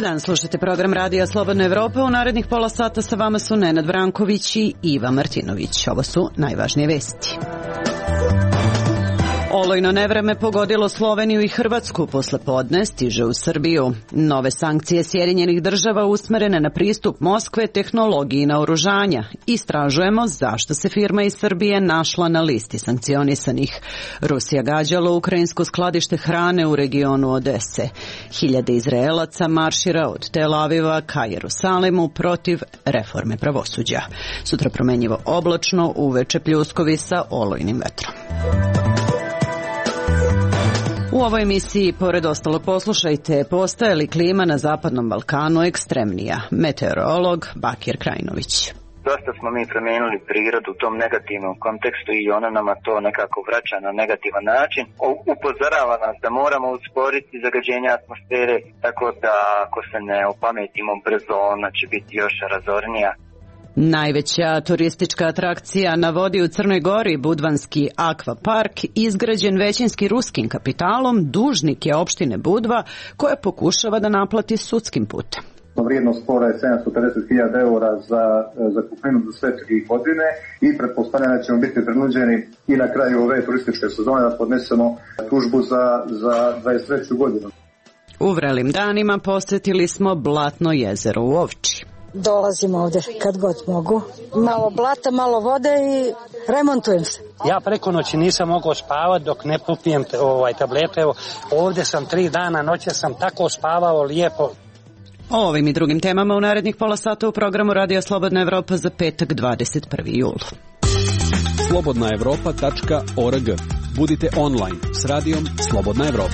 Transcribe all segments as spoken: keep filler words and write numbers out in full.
Dobar dan, slušajte program Radija Slobodna Evropa. U narednih pola sata sa vama su Nenad Vranković i Iva Martinović. Ovo su najvažnije vesti. Olujno nevreme pogodilo Sloveniju i Hrvatsku posle podne, stiže u Srbiju. Nove sankcije Sjedinjenih država usmerene na pristup Moskve tehnologiji naoružanja. Istražujemo zašto se firma iz Srbije našla na listi sankcionisanih. Rusija gađala ukrajinsko skladište hrane u regionu Odese. Hiljade Izraelaca maršira od Tel Aviva ka Jerusalimu protiv reforme pravosuđa. Sutra promenjivo oblačno, uveče pljuskovi sa olujnim vetrom. U ovoj emisiji, pored ostalog, poslušajte, postaje li klima na Zapadnom Balkanu ekstremnija? Meteorolog Bakir Krajinović. Dosta smo mi promijenili prirodu u tom negativnom kontekstu i ona nama to nekako vraća na negativan način. Upozorava nas da moramo usporiti zagađenje atmosfere, tako da ako se ne opametimo brzo, ona će biti još razornija. Najveća turistička atrakcija na vodi u Crnoj Gori, Budvanski akvapark, izgrađen većinski ruskim kapitalom, dužnik je opštine Budva, koja pokušava da naplati sudskim putem. Vrijednost spora je sedamsto pedeset hiljada eura za, za kupninu za sve tri godine i pretpostavljam da ćemo biti prinuđeni i na kraju ove turističke sezone da podnesemo tužbu za, za dvadeset treću godinu. U vrelim danima posjetili smo Blatno jezero u Ovči. Dolazim ovdje kad god mogu. Malo blata, malo vode i remontujem se. Ja preko noći nisam mogao spavati dok ne popijem ovaj tablete. Evo, ovdje sam tri dana, noće sam tako spavao lijepo. O ovim i drugim temama u narednih pola sata u programu Radija Slobodna Evropa za petak dvadeset prvi jul. slobodna evropa tačka org. Budite online s radijom Slobodna Evropa.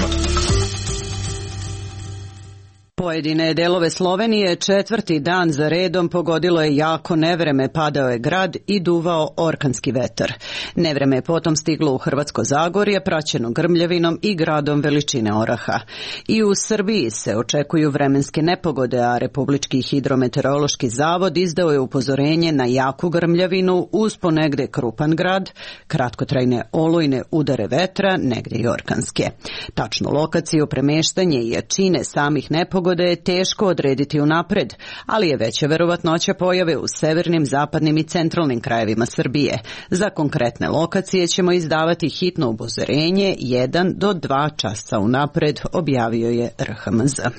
Pojedine delove Slovenije četvrti dan za redom pogodilo je jako nevreme, padao je grad i duvao orkanski vetar. Nevreme je potom stiglo u Hrvatsko Zagorje, praćeno grmljavinom i gradom veličine oraha. I u Srbiji se očekuju vremenske nepogode, a Republički hidrometeorološki zavod izdao je upozorenje na jaku grmljavinu uz ponegde krupan grad, kratkotrajne olujne udare vetra, negde i orkanske. Tačnu lokaciju, premeštanje i jačine samih nepogoda da je teško odrediti unapred, ali je veća verovatnoća pojave u severnim, zapadnim i centralnim krajevima Srbije. Za konkretne lokacije ćemo izdavati hitno upozorenje jedan do dva časa unapred, objavio je R H M Z.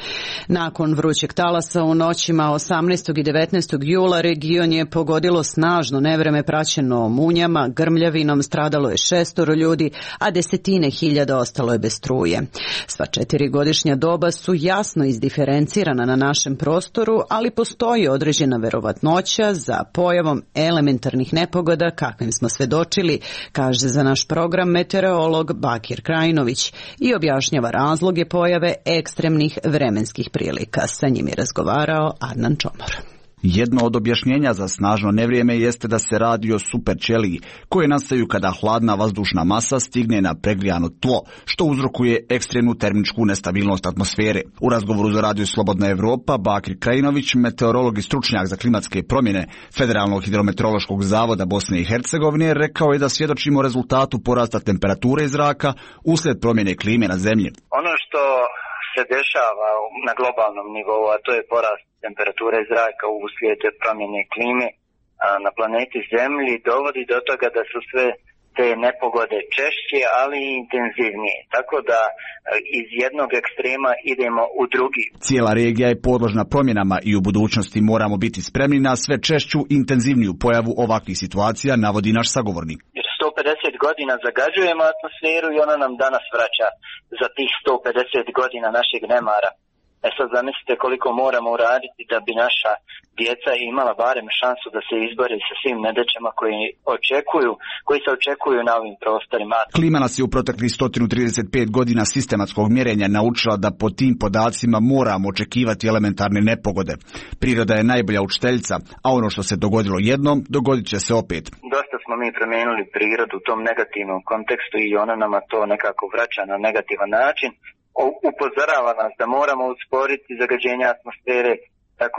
Nakon vrućeg talasa u noćima osamnaestog i devetnaestog jula region je pogodilo snažno nevreme praćeno munjama, grmljavinom, stradalo je šestoro ljudi, a desetine hiljada ostalo je bez struje. Sva četiri godišnja doba su jasno izdiferencirana na našem prostoru, ali postoji određena verovatnoća za pojavom elementarnih nepogoda kakvim smo svedočili, kaže za naš program meteorolog Bakir Krajinović i objašnjava razloge pojave ekstremnih vremenskih prilika. Sa njim je razgovarao Adnan Čomor. Jedno od objašnjenja za snažno nevrijeme jeste da se radi o superćeliji, koje nastaju kada hladna vazdušna masa stigne na pregrijano tlo, što uzrokuje ekstremnu termičku nestabilnost atmosfere. U razgovoru za Radio Slobodna Evropa, Bakir Krajinović, meteorolog i stručnjak za klimatske promjene Federalnog hidrometeorološkog zavoda Bosne i Hercegovine, rekao je da svjedočimo rezultatu porasta temperature zraka uslijed promjene klime na zemlji. Ono što se dešava na globalnom nivou, a to je porast temperature zraka uslijed promjene klime na planeti Zemlji, dovodi do toga da su sve te nepogode češće, ali i intenzivnije. Tako da iz jednog ekstrema idemo u drugi. Cijela regija je podložna promjenama i u budućnosti moramo biti spremni na sve češću i intenzivniju pojavu ovakvih situacija, navodi naš sagovornik. sto pedeset godina zagađujemo atmosferu i ona nam danas vraća za tih sto pedeset godina našeg nemara. E sad zamislite koliko moramo uraditi da bi naša djeca imala barem šansu da se izbore sa svim nedaćama koji očekuju, koji se očekuju na ovim prostorima. Klima nas je u proteklih sto trideset pet godina sistematskog mjerenja naučila da po tim podacima moramo očekivati elementarne nepogode. Priroda je najbolja učiteljica, a ono što se dogodilo jednom, dogodit će se opet. Dosta smo mi promijenili prirodu u tom negativnom kontekstu i ona nama to nekako vraća na negativan način. Upozorava nas da moramo usporiti zagađenje atmosfere, tako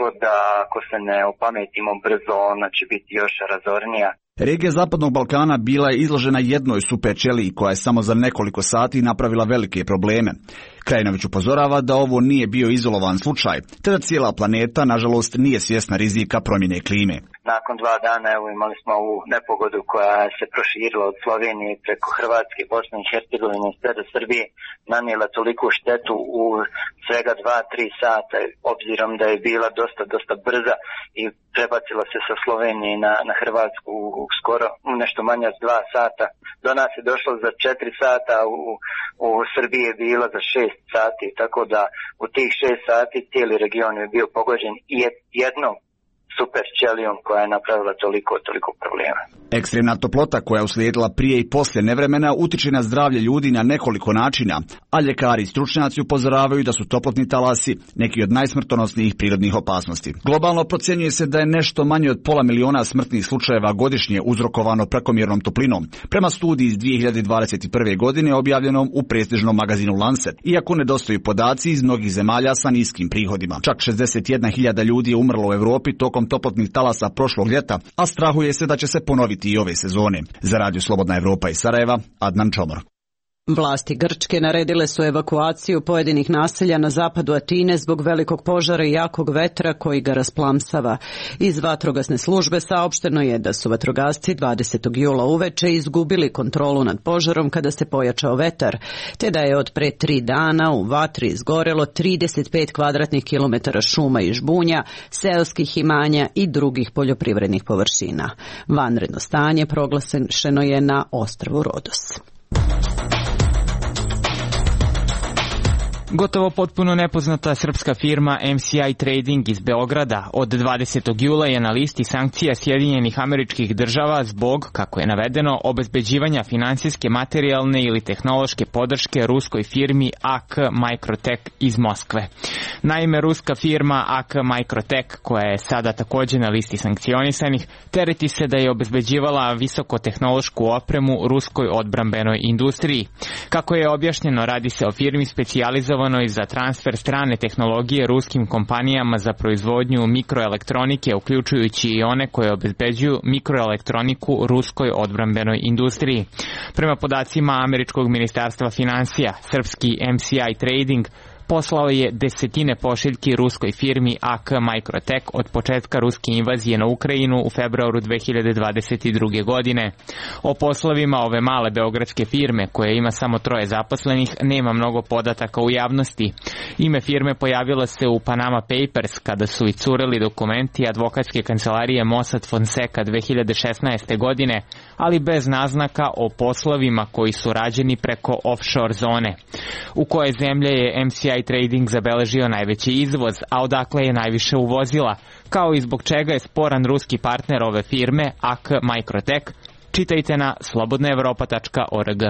da ako se ne opametimo brzo, ona će biti još razornija. Regija Zapadnog Balkana bila je izložena jednoj superćeliji koja je samo za nekoliko sati napravila velike probleme. Krajinović upozorava da ovo nije bio izolovan slučaj, te da cijela planeta, nažalost, nije svjesna rizika promjene klime. Nakon dva dana evo, imali smo ovu nepogodu koja se proširila od Slovenije preko Hrvatske, Bosne i Hercegovine sve do Srbije, nanijela toliku štetu u svega dva tri sata, obzirom da je bila dosta, dosta brza i prebacila se sa Slovenije na, na Hrvatsku u skoro nešto manje od dva sata. Do nas je došlo za četiri sata, u, u Srbiji je bila za šest sati, tako da u tih šest sati cijeli region je bio pogođen i jednom super ćelijom koja je napravila toliko, toliko problema. Ekstremna toplota koja je uslijedila prije i poslije nevremena utiče na zdravlje ljudi na nekoliko načina, a ljekari i stručnjaci upozoravaju da su toplotni talasi neki od najsmrtonosnijih prirodnih opasnosti. Globalno procjenjuje se da je nešto manje od pola miliona smrtnih slučajeva godišnje uzrokovano prekomjernom toplinom, prema studiji iz dvije hiljade dvadeset prve. godine objavljenom u prestižnom magazinu Lancet, iako nedostaju podaci iz mnogih zemalja sa niskim prihodima. Čak šezdeset jedna hiljada ljudi je umrlo u Europi tokom toplotnih talasa prošlog ljeta, a strahuje se da će se ponoviti i ove sezone. Za Radio Slobodna Evropa iz Sarajeva, Adnan Čomor. Vlasti Grčke naredile su evakuaciju pojedinih naselja na zapadu Atine zbog velikog požara i jakog vetra koji ga rasplamsava. Iz vatrogasne službe saopšteno je da su vatrogasci dvadesetog jula uveče izgubili kontrolu nad požarom kada se pojačao vetar, te da je od pre tri dana u vatri izgorelo trideset pet kvadratnih kilometara šuma i žbunja, seoskih imanja i drugih poljoprivrednih površina. Vanredno stanje proglašeno je na ostrvu Rodos. Gotovo potpuno nepoznata srpska firma M C I Trading iz Beograda od dvadesetog jula je na listi sankcija Sjedinjenih Američkih Država zbog, kako je navedeno, obezbeđivanja finansijske, materijalne ili tehnološke podrške ruskoj firmi A K Microtech iz Moskve. Naime, ruska firma A K Microtech, koja je sada također na listi sankcionisanih, tereti se da je obezbeđivala visokotehnološku opremu ruskoj odbrambenoj industriji. Kako je objašnjeno, radi se o firmi specijalizovanoj za transfer strane tehnologije ruskim kompanijama za proizvodnju mikroelektronike, uključujući i one koje obezbeđuju mikroelektroniku ruskoj odbrambenoj industriji. Prema podacima Američkog ministarstva financija, srpski M C I Trading poslao je desetine pošiljki ruskoj firmi A K Microtech od početka ruske invazije na Ukrajinu u februaru dve hiljade dvadeset druge. godine. O poslovima ove male beogradske firme, koja ima samo troje zaposlenih, nema mnogo podataka u javnosti. Ime firme pojavilo se u Panama Papers kada su iscureli dokumenti advokatske kancelarije Mossad Fonseca dve hiljade šesnaeste. godine, ali bez naznaka o poslovima koji su rađeni preko offshore zone. U koje zemlje je M C I Trading zabeležio najveći izvoz, a odakle je najviše uvozila, kao i zbog čega je sporan ruski partner ove firme A K Microtech, čitajte na slobodna evropa tačka org.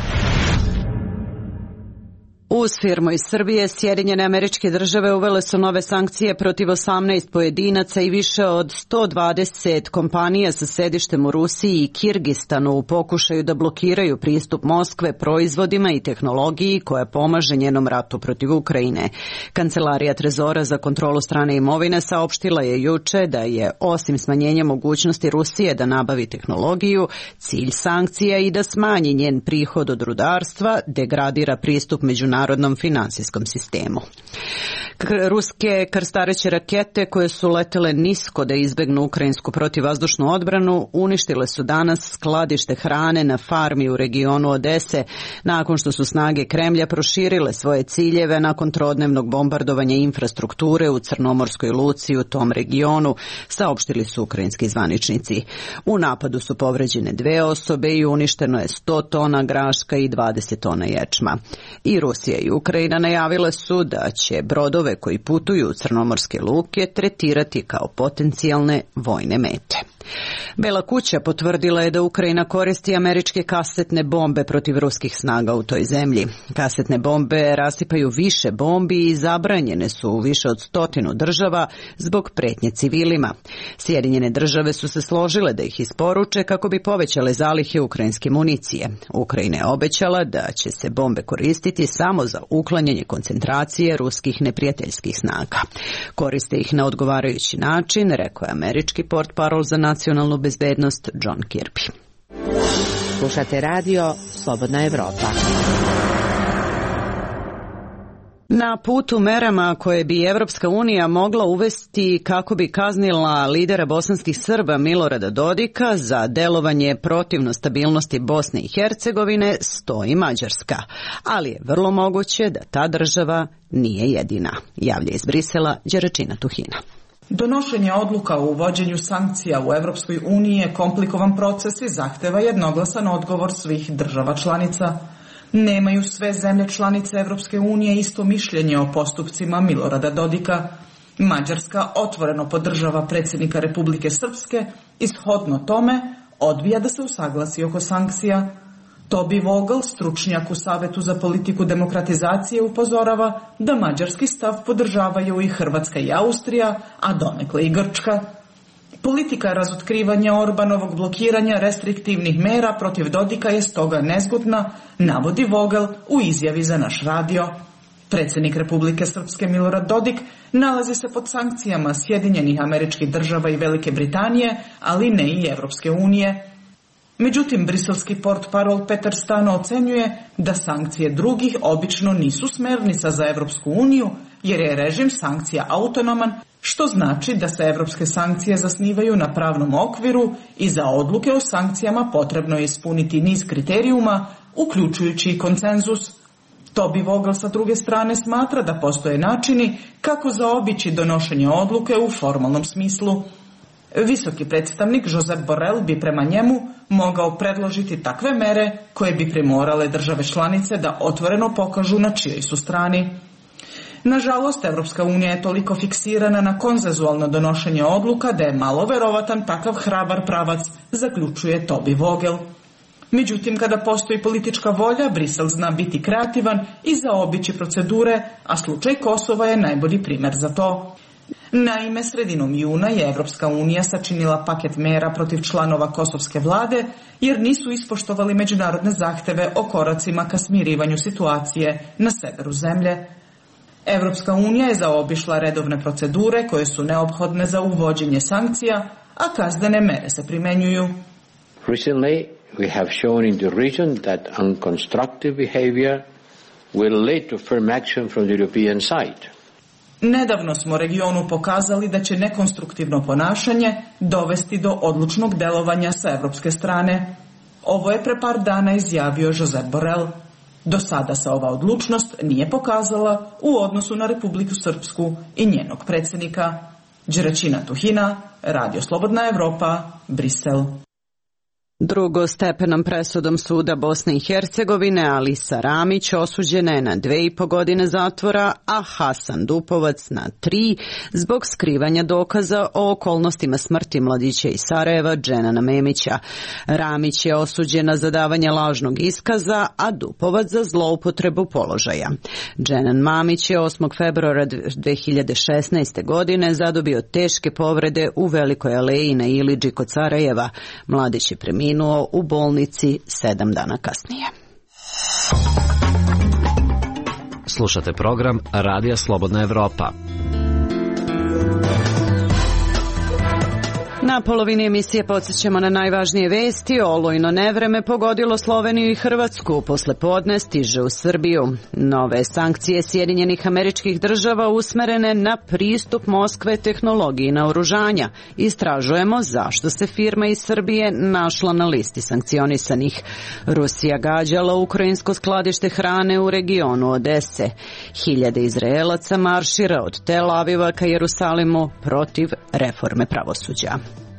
Uz firmu iz Srbije, Sjedinjene Američke Države uvele su nove sankcije protiv osamnaest pojedinaca i više od sto dvadeset kompanija sa sedištem u Rusiji i Kirgistanu u pokušaju da blokiraju pristup Moskve proizvodima i tehnologiji koja pomaže njenom ratu protiv Ukrajine. Kancelarija Trezora za kontrolu strane imovine saopštila je juče da je, osim smanjenja mogućnosti Rusije da nabavi tehnologiju, cilj sankcija i da smanji njen prihod od rudarstva, degradira pristup međunarodnom narodnom finansijskom sistemu. Ruske krstareće rakete koje su letele nisko da izbegnu ukrajinsku protivvazdušnu odbranu uništile su danas skladište hrane na farmi u regionu Odese nakon što su snage Kremlja proširile svoje ciljeve nakon trodnevnog bombardovanja infrastrukture u Crnomorskoj luci u tom regionu, saopštili su ukrajinski zvaničnici. U napadu su povređene dve osobe i uništeno je sto tona graška i dvadeset tona ječma. I Rusija i Ukrajina najavile su da će brodove koji putuju u crnomorske luke tretirati kao potencijalne vojne mete. Bela kuća potvrdila je da Ukrajina koristi američke kasetne bombe protiv ruskih snaga u toj zemlji. Kasetne bombe rasipaju više bombi i zabranjene su u više od stotinu država zbog pretnje civilima. Sjedinjene države su se složile da ih isporuče kako bi povećale zalihe ukrajinske municije. Ukrajina je obećala da će se bombe koristiti samo za uklanjanje koncentracije ruskih neprijateljskih snaga. Koriste ih na odgovarajući način, rekao je američki portparol za nacionalnu bezbednost John Kirby. Slušate radio Slobodna Evropa. Na putu merama koje bi Evropska unija mogla uvesti kako bi kaznila lidera bosanskih Srba Milorada Dodika za delovanje protivno stabilnosti Bosne i Hercegovine stoji Mađarska, ali je vrlo moguće da ta država nije jedina, javlja iz Brisela Đeračina Tuhina. Donošenje odluka o uvođenju sankcija u Evropskoj uniji je komplikovan proces i zahteva jednoglasan odgovor svih država članica. Nemaju sve zemlje članice Evropske unije isto mišljenje o postupcima Milorada Dodika. Mađarska otvoreno podržava predsjednika Republike Srpske i shodno tome odbija da se usaglasi oko sankcija. Tobi Vogel, stručnjak u Savetu za politiku demokratizacije, upozorava da mađarski stav podržavaju i Hrvatska i Austrija, a donekle i Grčka. Politika razotkrivanja Orbanovog blokiranja restriktivnih mera protiv Dodika je stoga nezgodna, navodi Vogel u izjavi za naš radio. Predsjednik Republike Srpske Milorad Dodik nalazi se pod sankcijama Sjedinjenih Američkih Država i Velike Britanije, ali ne i Evropske unije. Međutim, briselski portparol Petar Stano ocenjuje da sankcije drugih obično nisu smernica za Evropsku uniju, jer je režim sankcija autonoman, što znači da se evropske sankcije zasnivaju na pravnom okviru i za odluke o sankcijama potrebno je ispuniti niz kriterijuma, uključujući i konsenzus. Tobi Vogel sa druge strane smatra da postoje načini kako zaobići donošenje odluke u formalnom smislu. Visoki predstavnik Josep Borrell bi prema njemu mogao predložiti takve mere koje bi primorale države članice da otvoreno pokažu na čijoj su strani. Nažalost, Evropska unija je toliko fiksirana na konsenzualno donošenje odluka da je malo verovatan takav hrabar pravac, zaključuje Tobi Vogel. Međutim, kada postoji politička volja, Brisel zna biti kreativan i zaobići procedure, a slučaj Kosova je najbolji primjer za to. Naime, sredinom juna je Evropska unija sačinila paket mera protiv članova kosovske vlade jer nisu ispoštovali međunarodne zahteve o koracima ka smirivanju situacije na severu zemlje. Evropska unija je zaobišla redovne procedure koje su neophodne za uvođenje sankcija, a kaznene mere se primenjuju. Recently, we have shown in the region that unconstructive behavior will lead to firm action from the European side. Nedavno smo regionu pokazali da će nekonstruktivno ponašanje dovesti do odlučnog delovanja sa evropske strane. Ovo je pre par dana izjavio Josep Borrell. Do sada se ova odlučnost nije pokazala u odnosu na Republiku Srpsku i njenog predsjednika. Đeračina Tuhina, Radio Slobodna Evropa, Brisel. Drugostepenom presudom suda Bosne i Hercegovine Alisa Ramić osuđena je na dve i po godine zatvora, a Hasan Dupovac na tri zbog skrivanja dokaza o okolnostima smrti mladića iz Sarajeva Dženana Memića. Ramić je osuđena za davanje lažnog iskaza, a Dupovac za zloupotrebu položaja. Dženan Mamić je osmog februara dve hiljade šesnaeste. godine zadobio teške povrede u Velikoj aleji na Ilidži kod Sarajeva. Mladić je preminuo u bolnici sedam dana kasnije. Slušate program Radija Slobodna Evropa. Na polovini emisije podsjećamo na najvažnije vesti. Olujno nevreme pogodilo Sloveniju i Hrvatsku. Posle podne stiže u Srbiju. Nove sankcije Sjedinjenih Američkih Država usmerene na pristup Moskve tehnologiji naoružanja. Istražujemo zašto se firma iz Srbije našla na listi sankcionisanih. Rusija gađala ukrajinsko skladište hrane u regionu Odese. Hiljade Izraelaca maršira od Tel Aviva ka Jerusalimu protiv reforme pravosuđa.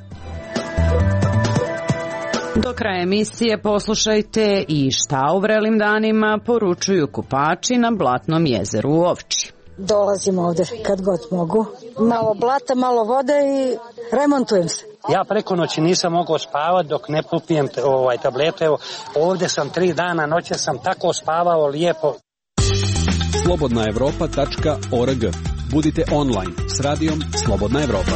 Do kraja emisije poslušajte i šta u vrelim danima poručuju kupači na Blatnom jezeru u Ovči. Dolazim ovde kad god mogu. Malo blata, malo vode i remontujem se. Ja preko noći nisam mogao spavati dok ne popijem ovaj, tablete. Evo, ovdje sam tri dana, noće sam tako spavao lijepo. slobodna evropa tačka org. Budite online s radijom Slobodna Evropa.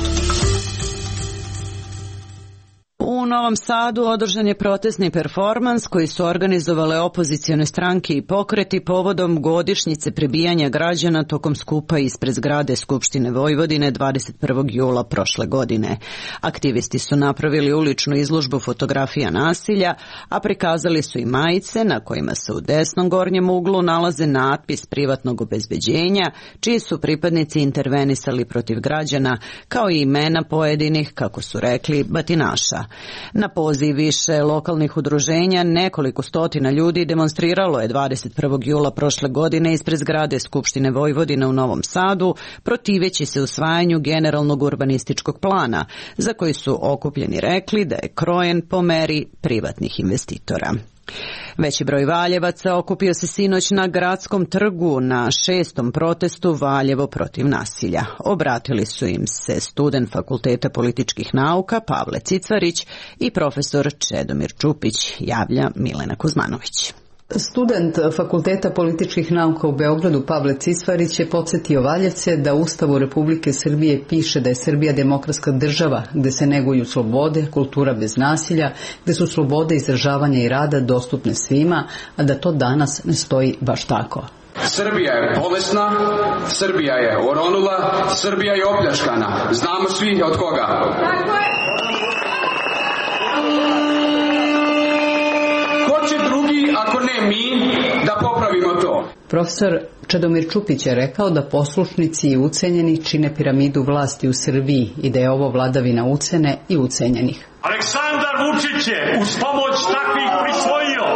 U Novom Sadu održan je protestni performans koji su organizovale opozicione stranke i pokreti povodom godišnjice prebijanja građana tokom skupa ispred zgrade Skupštine Vojvodine dvadeset prvog jula prošle godine. Aktivisti su napravili uličnu izložbu fotografija nasilja, a prikazali su i majice na kojima se u desnom gornjem uglu nalaze natpis privatnog obezbeđenja, čiji su pripadnici intervenisali protiv građana, kao i imena pojedinih, kako su rekli, batinaša. Na poziv više lokalnih udruženja nekoliko stotina ljudi demonstriralo je dvadeset prvog jula prošle godine ispred zgrade Skupštine Vojvodine u Novom Sadu, protiveći se usvajanju generalnog urbanističkog plana, za koji su okupljeni rekli da je krojen po meri privatnih investitora. Veći broj Valjevaca okupio se sinoć na Gradskom trgu na šestom protestu Valjevo protiv nasilja. Obratili su im se student Fakulteta političkih nauka Pavle Cicvarić i profesor Čedomir Čupić, javlja Milena Kuzmanović. Student Fakulteta političkih nauka u Beogradu Pavle Cicvarić je podsjetio Valjevce da u Ustavu Republike Srbije piše da je Srbija demokratska država gde se neguju slobode, kultura bez nasilja, gde su slobode izražavanja i rada dostupne svima, a da to danas ne stoji baš tako. Srbija je bolesna, Srbija je oronula, Srbija je opljačkana. Znamo svi od koga. Ko će drugi, ako ne mi, da popravimo to? Profesor Čedomir Čupić je rekao da poslušnici i ucenjeni čine piramidu vlasti u Srbiji i da je ovo vladavina ucene i ucenjenih. Aleksandar Vučić je uz pomoć takvih prisvojio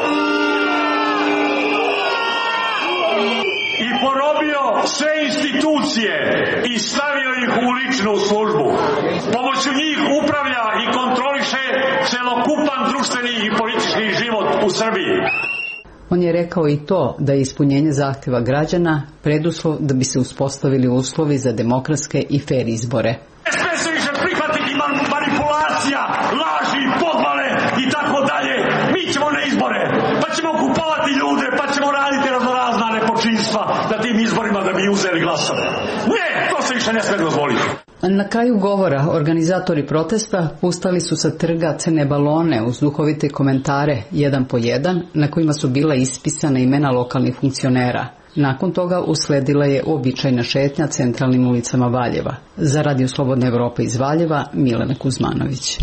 i porobio sve institucije i stavio ih u ličnu službu. Pomoću njih upravlja i kontroliše celokupan društveni i politički život u Srbiji. On je rekao i to da je ispunjenje zahtjeva građana preduslov da bi se uspostavili uslovi za demokratske i fer izbore. Ne sme se više prihvatiti manipulacija, laži, podvale i tako dalje. Mi ćemo na izbore, pa ćemo kupovati ljude, pa ćemo raditi raznorazna nepočinstva na tim izborima da bi uzeli glasove. Ne, to se više ne sme dozvoliti. Na kraju govora organizatori protesta pustali su sa trga crne balone uz duhovite komentare jedan po jedan na kojima su bila ispisana imena lokalnih funkcionera. Nakon toga usledila je uobičajna šetnja centralnim ulicama Valjeva. Za Radio Slobodna Evropa iz Valjeva, Milena Kuzmanović.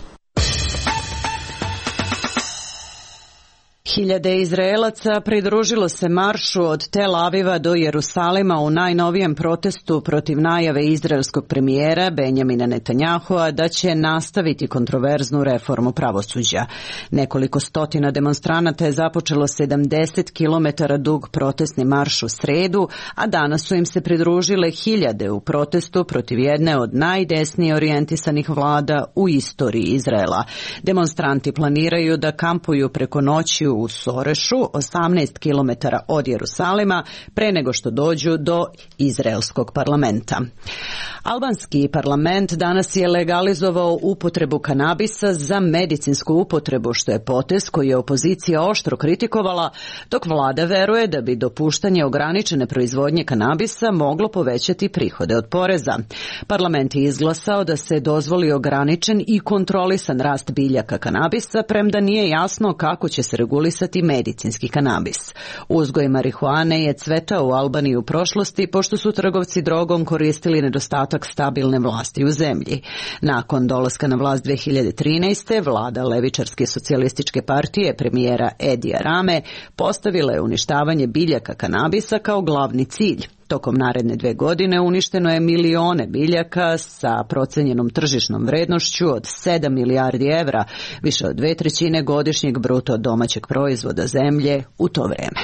Hiljade Izraelaca pridružilo se maršu od Tel Aviva do Jerusalima u najnovijem protestu protiv najave izraelskog premijera Benjamina Netanjahua da će nastaviti kontroverznu reformu pravosuđa. Nekoliko stotina demonstranata je započelo sedamdeset kilometara dug protestni marš u sredu, a danas su im se pridružile hiljade u protestu protiv jedne od najdesnije orijentisanih vlada u istoriji Izraela. Demonstranti planiraju da kampuju preko noći u Sorešu, osamnaest kilometara od Jerusalima, pre nego što dođu do izraelskog parlamenta. Albanski parlament danas je legalizovao upotrebu kanabisa za medicinsku upotrebu, što je potez koji je opozicija oštro kritikovala, dok vlada veruje da bi dopuštanje ograničene proizvodnje kanabisa moglo povećati prihode od poreza. Parlament je izglasao da se dozvoli ograničen i kontrolisan rast biljaka kanabisa, premda nije jasno kako će se regulisati medicinski kanabis. Uzgoj marihuane je cvetao u Albaniji u prošlosti, pošto su trgovci drogom koristili nedostatak stabilne vlasti u zemlji. Nakon dolaska na vlast dve hiljade trinaeste. vlada levičarske socijalističke partije premijera Edija Rame postavila je uništavanje biljaka kanabisa kao glavni cilj. Tokom naredne dve godine uništeno je milione biljaka sa procenjenom tržišnom vrednošću od sedam milijardi evra, više od dve trećine godišnjeg bruto domaćeg proizvoda zemlje u to vreme.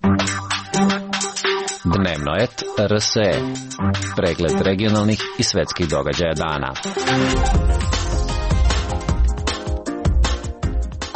Dnevno et R S E. Pregled regionalnih i svetskih događaja dana.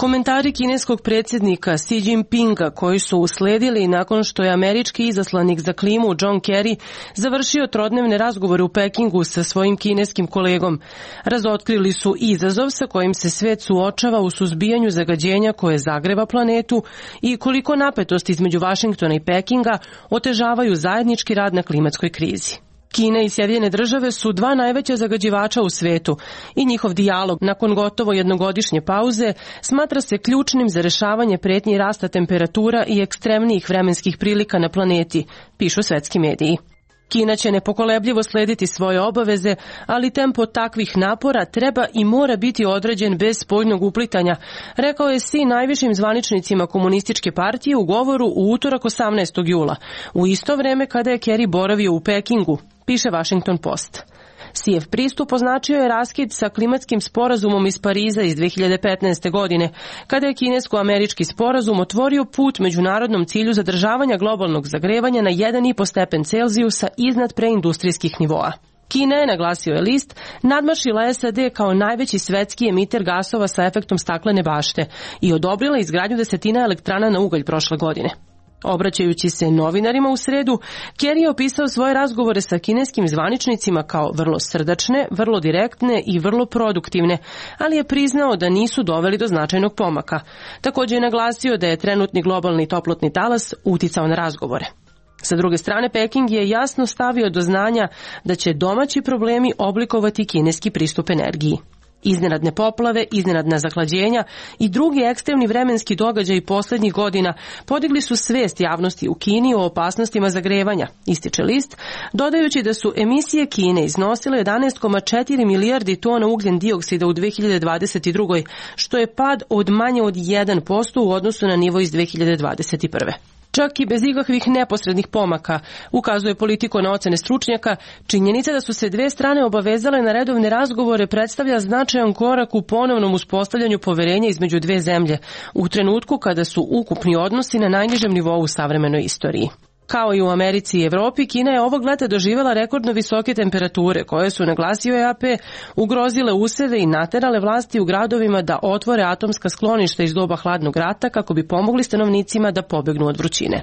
Komentari kineskog predsjednika Xi Jinpinga koji su usledili nakon što je američki izaslanik za klimu John Kerry završio trodnevne razgovore u Pekingu sa svojim kineskim kolegom. Razotkrili su izazov sa kojim se svet suočava u suzbijanju zagađenja koje zagreva planetu i koliko napetosti između Vašingtona i Pekinga otežavaju zajednički rad na klimatskoj krizi. Kina i Sjedinjene države su dva najveća zagađivača u svetu i njihov dijalog nakon gotovo jednogodišnje pauze smatra se ključnim za rešavanje pretnji rasta temperatura i ekstremnijih vremenskih prilika na planeti, pišu svetski mediji. Kina će nepokolebljivo slediti svoje obaveze, ali tempo takvih napora treba i mora biti određen bez spoljnog uplitanja, rekao je Xi najvišim zvaničnicima komunističke partije u govoru u utorak osamnaestog jula, u isto vreme kada je Kerry boravio u Pekingu, piše Washington Post. Xijev pristup označio je raskid sa klimatskim sporazumom iz Pariza iz dve hiljade petnaeste. godine, kada je kinesko-američki sporazum otvorio put međunarodnom cilju zadržavanja globalnog zagrevanja na jedan i po stepen Celzijusa iznad preindustrijskih nivoa. Kina je, naglasio je list, nadmašila S A D kao najveći svetski emiter gasova sa efektom staklene bašte i odobrila izgradnju desetina elektrana na ugalj prošle godine. Obraćajući se novinarima u sredu, Kerry je opisao svoje razgovore sa kineskim zvaničnicima kao vrlo srdačne, vrlo direktne i vrlo produktivne, ali je priznao da nisu doveli do značajnog pomaka. Također je naglasio da je trenutni globalni toplotni talas uticao na razgovore. Sa druge strane, Peking je jasno stavio do znanja da će domaći problemi oblikovati kineski pristup energiji. Iznenadne poplave, iznenadna zahlađenja i drugi ekstremni vremenski događaji posljednjih godina podigli su svest javnosti u Kini o opasnostima zagrevanja, ističe list, dodajući da su emisije Kine iznosile jedanaest zarez četiri milijardi tona ugljen dioksida u dve hiljade dvadeset druge. što je pad od manje od jedan posto u odnosu na nivo iz dve hiljade dvadeset prve. Čak i bez ikakvih neposrednih pomaka, ukazuje Politico na ocene stručnjaka, činjenica da su se dve strane obavezale na redovne razgovore predstavlja značajan korak u ponovnom uspostavljanju poverenja između dve zemlje, u trenutku kada su ukupni odnosi na najnižem nivou u savremenoj istoriji. Kao i u Americi i Evropi, Kina je ovog leta doživjela rekordno visoke temperature koje su, naglasio je A P, ugrozile useve i naterale vlasti u gradovima da otvore atomska skloništa iz doba hladnog rata kako bi pomogli stanovnicima da pobegnu od vrućine.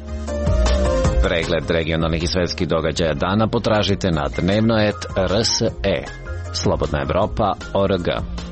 Pregled regionalnih i svetskih događaja dana potražite na dnevnoet R S E. Slobodna Evropa O R G.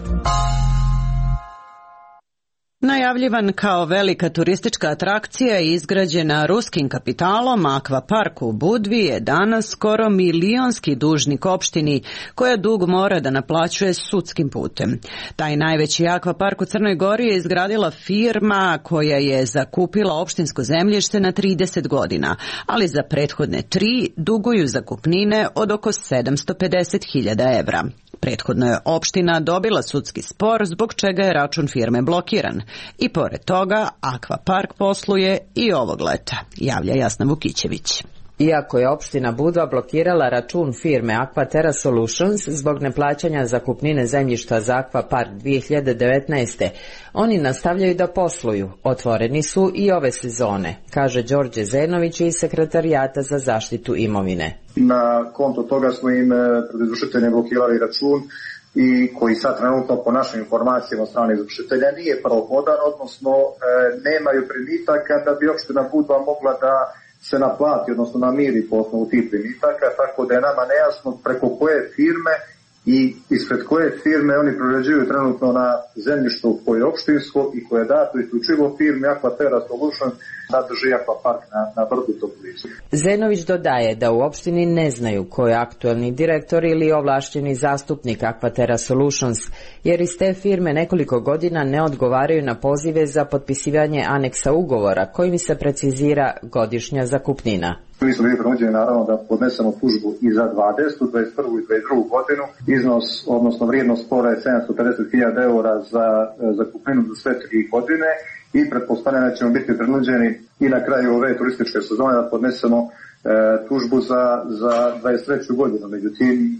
Najavljivan kao velika turistička atrakcija i izgrađena ruskim kapitalom, akvapark u Budvi je danas skoro milionski dužnik opštini koja dug mora da naplaćuje sudskim putem. Taj najveći akvapark u Crnoj Gori je izgradila firma koja je zakupila opštinsko zemljište na trideset godina, ali za prethodne tri duguju zakupnine od oko sedamsto pedeset hiljada evra. Prethodno je opština dobila sudski spor zbog čega je račun firme blokiran. I pored toga, akvapark posluje i ovog leta, javlja Jasna Vukićević. Iako je opština Budva blokirala račun firme Aquaterra Solutions zbog neplaćanja zakupnine zemljišta za akvapark dve hiljade devetnaeste. oni nastavljaju da posluju. Otvoreni su i ove sezone, kaže Đorđe Zenović iz Sekretarijata za zaštitu imovine. Na konto toga smo im pred izvršiteljem blokirali račun i koji sad trenutno po našim informacijama od strane izvršitelja nije prohodan, odnosno e, nemaju primitaka da bi opština Budva mogla da se naplati, odnosno namiri po osnovu tih primitaka, tako da je nama nejasno preko koje firme i ispred koje firme oni prorađuju trenutno na zemljištu koje je opštinsko i koje je dato isključivo firmi Aquaterra Solutions sadrži akvapark na, na vrhu tog blizu. Zenović dodaje da u opštini ne znaju ko je aktuelni direktor ili ovlašćeni zastupnik Aquaterra Solutions, jer iz te firme nekoliko godina ne odgovaraju na pozive za potpisivanje aneksa ugovora kojim se precizira godišnja zakupnina. Mi smo bili prinuđeni naravno da podnesemo tužbu i za dvadesetu, dvadeset prvu i dvadeset drugu godinu. Iznos, odnosno vrijednost spora je sedamsto pedeset hiljada eura za zakupninu za sve tri godine i pretpostavljam da ćemo biti prinuđeni i na kraju ove turističke sezone da podnesemo e, tužbu za, za dvadeset treću godinu. Međutim,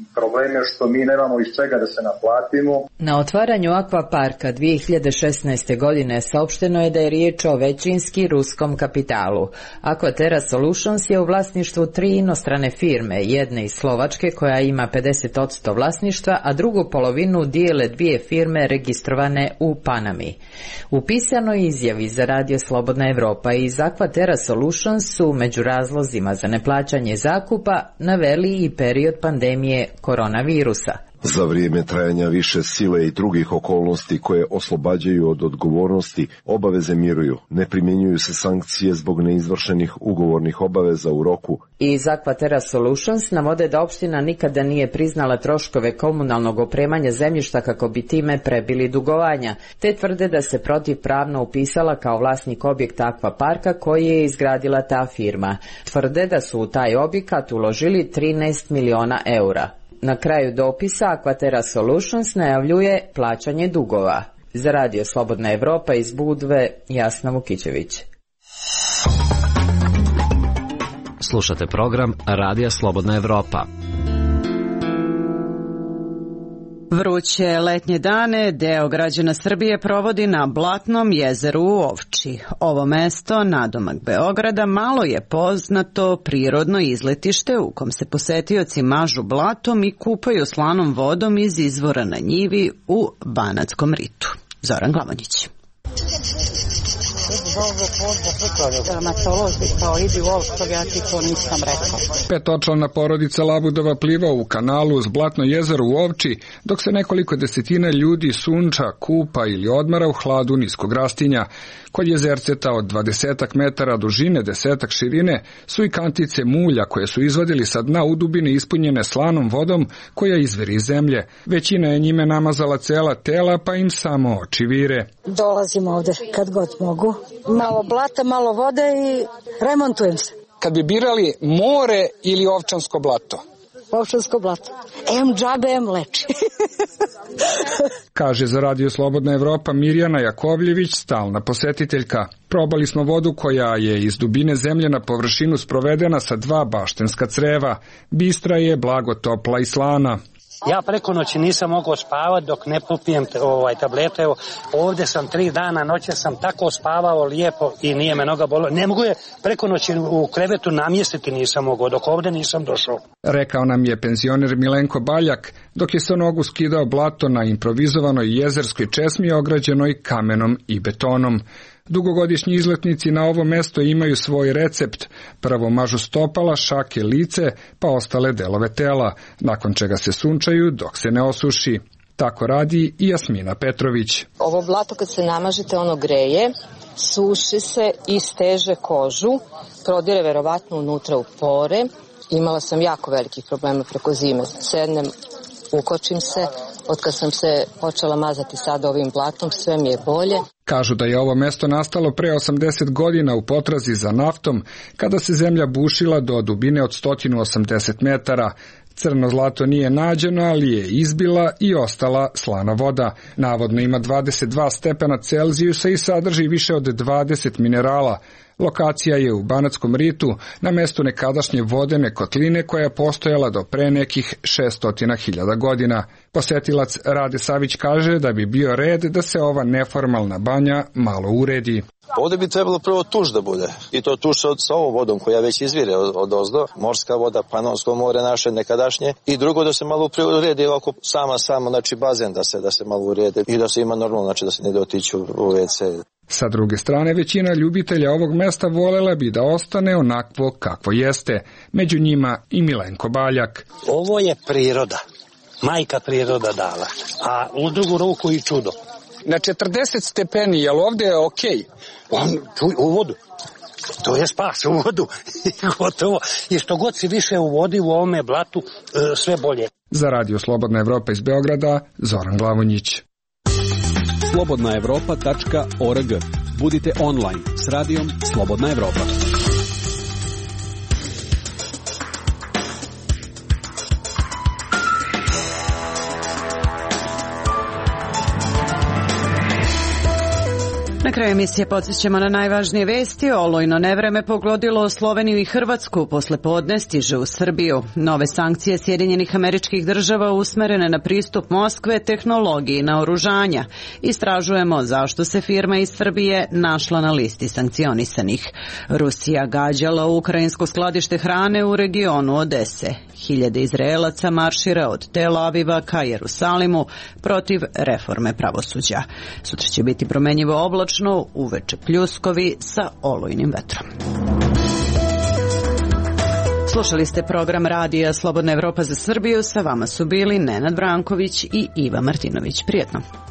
problem je što mi nemamo iz čega da se naplatimo. Na otvaranju akvaparka dvije hiljade šesnaeste. godine saopšteno je da je riječ o većinski ruskom kapitalu. Aquaterra Solutions je u vlasništvu tri inostrane firme, jedne iz Slovačke koja ima pedeset posto vlasništva, a drugu polovinu dijele dvije firme registrovane u Panami. U pisanoj izjavi za Radio Slobodna Evropa iz Aquaterra Solutions su među razlozima za neplaćanje zakupa naveli i period pandemije koronavirusa. Za vrijeme trajanja više sile i drugih okolnosti koje oslobađaju od odgovornosti, obaveze miruju. Ne primjenjuju se sankcije zbog neizvršenih ugovornih obaveza u roku. Iz Aquaterra Solutions navode da opština nikada nije priznala troškove komunalnog opremanja zemljišta kako bi time prebili dugovanja, te tvrde da se protivpravno upisala kao vlasnik objekta akvaparka koji je izgradila ta firma. Tvrde da su u taj objekat uložili trinaest miliona eura. Na kraju dopisa Aquaterra Solutions najavljuje plaćanje dugova. Za Radio Slobodna Evropa iz Budve, Jasna Vukićević. Slušate program Radija Slobodna Evropa. Vruće letnje dane deo građana Srbije provodi na Blatnom jezeru u Ovči. Ovo mesto, nadomak Beograda, malo je poznato prirodno izletište u kom se posetioci mažu blatom i kupaju slanom vodom iz izvora na njivi u Banatskom ritu. Zoran Glavonjić. Petočlana porodica Labudova pliva u kanalu uz Blatno jezero u Ovči, dok se nekoliko desetina ljudi sunča, kupa ili odmara u hladu niskog rastinja. Kod jezerceta od dvadesetak metara dužine, desetak širine, su i kantice mulja koje su izvadili sa dna u dubine ispunjene slanom vodom koja izviri iz zemlje. Većina je njime namazala cela tela, pa im samo oči vire. Dolazim ovde kad god mogu. Malo blata, malo vode i remontujem se. Kad bi birali more ili Ovčansko blato? Ovčansko blato. Em džabe, em leči. Kaže za Radio Slobodna Evropa Mirjana Jakovljević, stalna posetiteljka. Probali smo vodu koja je iz dubine zemlje na površinu sprovedena sa dva baštenska creva. Bistra je, blago topla i slana. Ja preko noći nisam mogao spavati dok ne popijem ovaj tablete. Evo, ovdje sam tri dana, noće sam tako spavao lijepo i nije me noga bolila. Ne mogu je preko noći u krevetu namjestiti, nisam mogao, dok ovdje nisam došao. Rekao nam je penzioner Milenko Baljak, dok je sa nogu skidao blato na improvizovanoj jezerskoj česmi ograđenoj kamenom i betonom. Dugogodišnji izletnici na ovo mesto imaju svoj recept. Prvo mažu stopala, šake, lice, pa ostale delove tela, nakon čega se sunčaju dok se ne osuši. Tako radi i Jasmina Petrović. Ovo blato kad se namažete ono greje, suši se i steže kožu, prodire verovatno unutra u pore. Imala sam jako velikih problema preko zime. Sednem, ukočim se, od kad sam se počela mazati sad ovim blatom, sve mi je bolje. Kažu da je ovo mesto nastalo pre osamdeset godina u potrazi za naftom, kada se zemlja bušila do dubine od sto osamdeset metara. Crno zlato nije nađeno, ali je izbila i ostala slana voda. Navodno ima dvadeset dva stepena Celzijusa i sadrži više od dvadeset minerala. Lokacija je u Banatskom ritu, na mestu nekadašnje vodene kotline koja je postojala do pre nekih šesto hiljada godina. Posetilac Rade Savić kaže da bi bio red da se ova neformalna banja malo uredi. Ovdje bi trebalo prvo tuš da bude, i to tuš od, sa ovom vodom koja već izvire od, od ozdo, morska voda, Panonsko more naše nekadašnje, i drugo da se malo uredi oko sama samo, znači bazen da se da se malo uredi i da se ima normalno, znači da se ne dotiču u ve ce. Sa druge strane, većina ljubitelja ovog mesta volela bi da ostane onakvo kakvo jeste, među njima i Milenko Baljak. Ovo je priroda, majka priroda dala, a u drugu ruku i čudo. Na četrdeset stepeni, jel ovdje je okej? On, čuj, u vodu. To je spas, u vodu. Gotovo. I što god si više u vodi, u ovome blatu, sve bolje. Za Radio Slobodna Evropa iz Beograda, Zoran Glavonjić. slobodna evropa tačka org. Budite online s radijom Slobodna Evropa. Na kraju emisije podsjećamo na najvažnije vesti. Olujno nevreme pogodilo Sloveniju i Hrvatsku, posle podne stiže u Srbiju. Nove sankcije Sjedinjenih Američkih Država usmerene na pristup Moskve tehnologiji naoružanja. Istražujemo zašto se firma iz Srbije našla na listi sankcionisanih. Rusija gađala ukrajinsko skladište hrane u regionu Odese. Hiljade Izraelaca maršira od Tel Aviva ka Jerusalimu protiv reforme pravosuđa. Sutra će biti promenjivo oblačno, uveče pljuskovi sa olujnim vetrom. Slušali ste program radija Slobodna Evropa za Srbiju. Sa vama su bili Nenad Branković i Iva Martinović. Prijetno.